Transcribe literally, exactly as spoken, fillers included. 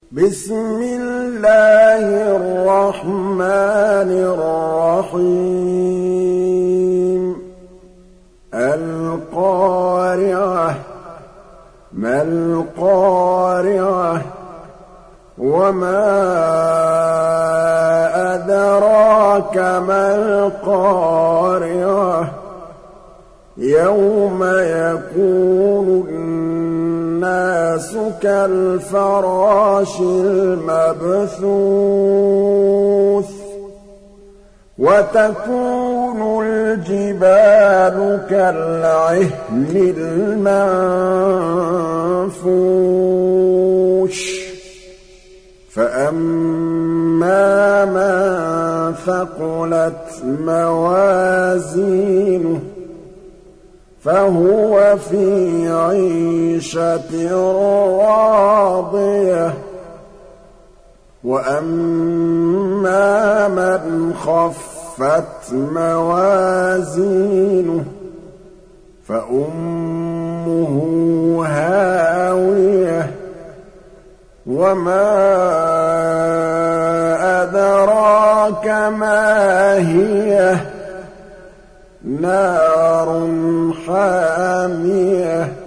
بسم الله الرحمن الرحيم القارعة ما القارعة وما أدراك ما القارعة يوم يكون الناس كالفراش المبثوث وتكون الجبال كالعهن المنفوش فأما من ثقلت موازينه فهو في عيشة راضية وأما من خفت موازينه فأمه هاوية وما أدراك ما هي نار حامية